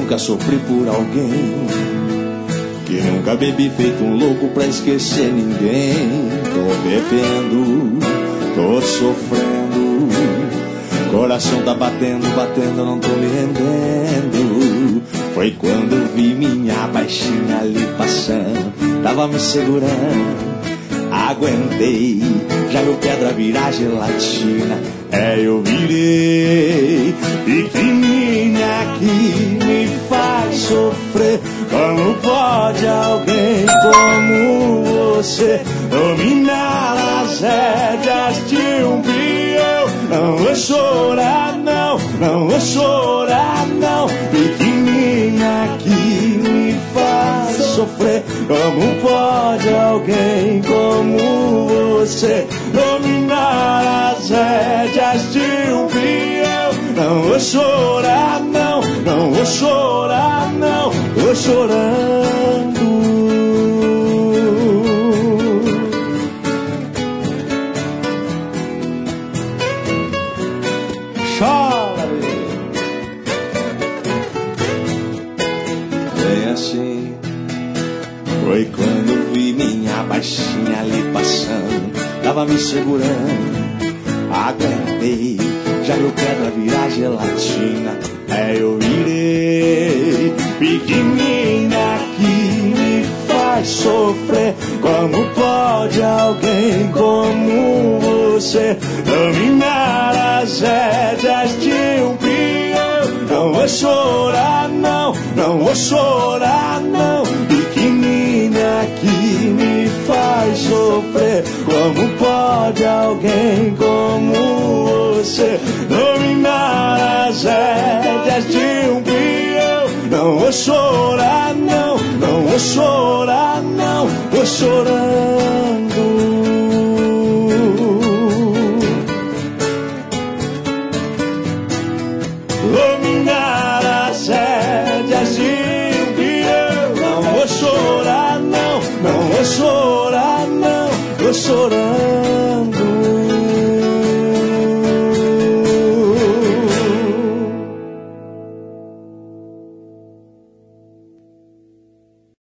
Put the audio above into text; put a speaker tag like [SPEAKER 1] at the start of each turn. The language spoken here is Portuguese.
[SPEAKER 1] nunca sofri por alguém, que nunca bebi feito um louco pra esquecer ninguém. Tô bebendo, tô sofrendo, coração tá batendo, batendo, não tô me rendendo. Foi quando vi minha baixinha ali passando, tava me segurando, aguentei, já meu pedra virar gelatina. Eu virei, pequenininha que me faz sofrer. Como pode alguém como você dominar as rédeas de um peão? Não vou chorar não, não vou chorar não. Pequenininha que me faz sofrer. Como pode alguém como você dominar as rédeas de um peão? Não vou chorar não, não vou chorar não. Tô chorando. Chora, bem assim. Foi quando vi minha baixinha ali passando, tava me segurando, aguentei, já meu quebra virar gelatina. Eu virei, pequenina que me faz sofrer. Como pode alguém como você dominar as rédeas de um peão? Não vou chorar não, não vou chorar não. Pequenina que me faz sofrer. Como pode alguém como você dominar as rédeas de um peão? Não vou chorar não, não vou chorar não. Tô chorando. Dominar as rédeas de um peão. Não vou chorar não, não vou chorar não. Tô chorando.